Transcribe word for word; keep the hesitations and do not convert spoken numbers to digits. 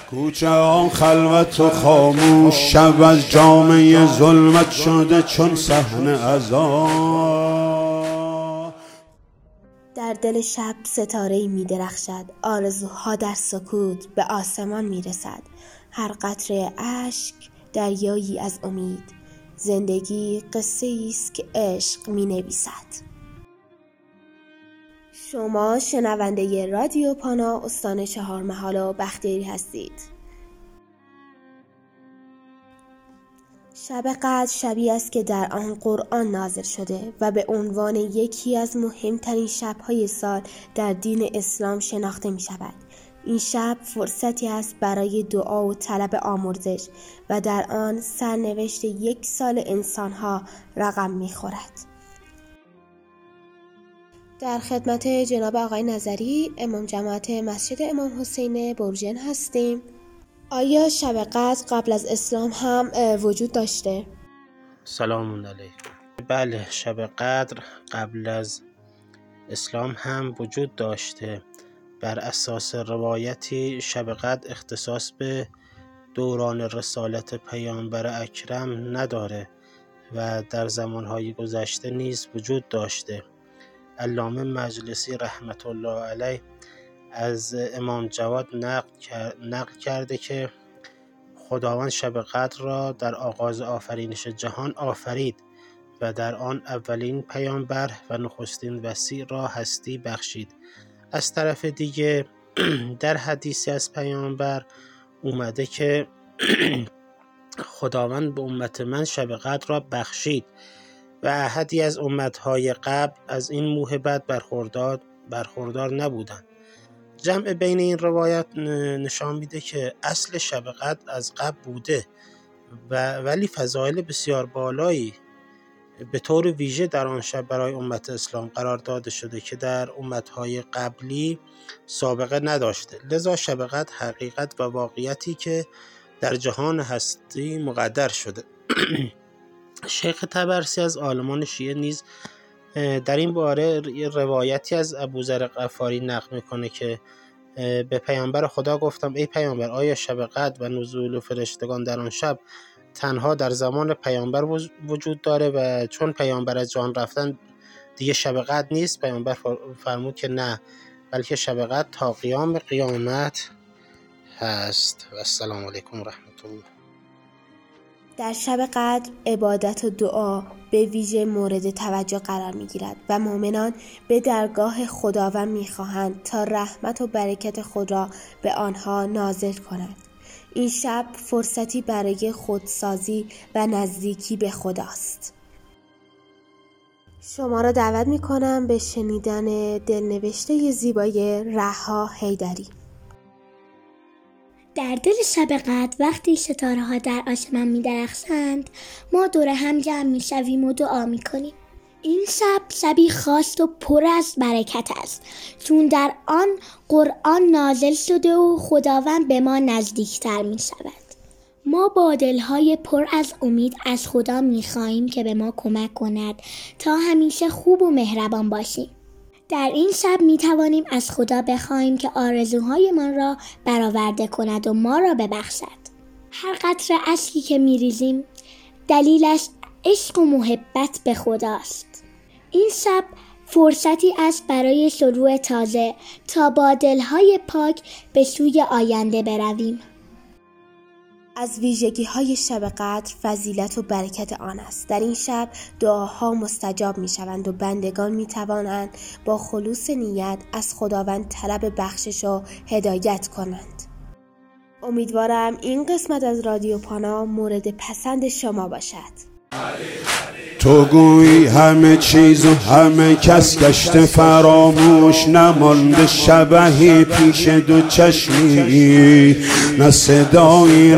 کوچه آن خلوت و خاموش، شب از جامعه ظلمت شده چون صحنه عذاب. در دل شب ستاره‌ای می درخشد، آرزوها در سکوت به آسمان می رسد. هر قطره اشک دریایی از امید، زندگی قصه‌ای است که عشق می نویسد. شما شنونده رادیو پانا استان چهارمحال و بختیاری هستید. شب قدر شبی است که در آن قرآن نازل شده و به عنوان یکی از مهمترین شب‌های سال در دین اسلام شناخته می شود. این شب فرصتی است برای دعا و طلب آمرزش و در آن سرنوشت یک سال انسان‌ها رقم می خورد. در خدمت جناب آقای نظری، امام جماعت مسجد امام حسین برجن هستیم. آیا شب قدر قبل از اسلام هم وجود داشته؟ سلام علیکم. بله، شب قدر قبل از اسلام هم وجود داشته. بر اساس روایتی شب قدر اختصاص به دوران رسالت پیامبر اکرم نداره و در زمانهای گذشته نیز وجود داشته. علامه مجلسی رحمت الله علیه از امام جواد نقل, نقل کرده که خداوند شب قدر را در آغاز آفرینش جهان آفرید و در آن اولین پیامبر و نخستین وصی را هستی بخشید. از طرف دیگه در حدیثی از پیامبر اومده که خداوند به امت من شب قدر را بخشید و احدی از امتهای قبل از این موهبت برخوردار برخوردار نبودند. جمع بین این روایت نشان میده که اصل شب قدر از قبل بوده و ولی فضایل بسیار بالایی به طور ویژه در آن شب برای امت اسلام قرار داده شده که در امتهای قبلی سابقه نداشته. لذا شب قدر حقیقت و واقعیتی که در جهان هستی مقدر شده. شیخ طبرسی از عالمان شیعه نیز در این باره روایتی از ابوذر غفاری نقل میکنه که به پیامبر خدا گفتم ای پیامبر، آیا شب قدر و نزول فرشتگان در آن شب تنها در زمان پیامبر وجود داره و چون پیامبر از جان رفتن دیگه شب قدر نیست؟ پیامبر فرمود که نه، بلکه شب قدر تا قیام قیامت هست. و السلام علیکم و رحمت الله. در شب قدر عبادت و دعا به ویژه مورد توجه قرار می گیرد و مؤمنان به درگاه خداوند می خواهند تا رحمت و برکت خود را به آنها نازل کند. این شب فرصتی برای خودسازی و نزدیکی به خداست. شما را دعوت می کنم به شنیدن دلنوشته زیبای رها حیدری. در دل شب قدر وقتی ستاره ها در آسمان می درخشند، ما دور هم جمع می شویم و دعا می کنیم. این شب شبی خاص و پر از برکت است، چون در آن قرآن نازل شده و خداوند به ما نزدیکتر می شود. ما با دلهای پر از امید از خدا می خواهیم که به ما کمک کند تا همیشه خوب و مهربان باشیم. در این شب می توانیم از خدا بخواهیم که آرزوهایمان را برآورده کند و ما را ببخشد. هر قطره اشکی که می ریزیم دلیلش عشق و محبت به خداست. این شب فرصتی است برای شروع تازه تا با دلهای پاک به سوی آینده برویم. از ویژگی‌های شب قدر فضیلت و برکت آن است. در این شب دعاها مستجاب می‌شوند و بندگان می‌توانند با خلوص نیت از خداوند طلب بخشش و هدایت کنند. امیدوارم این قسمت از رادیو پانا مورد پسند شما باشد. تو گویی همه چیز و همه کس گشته فراموش، نمانده شبحی پیش دو چشمی، نه صدایی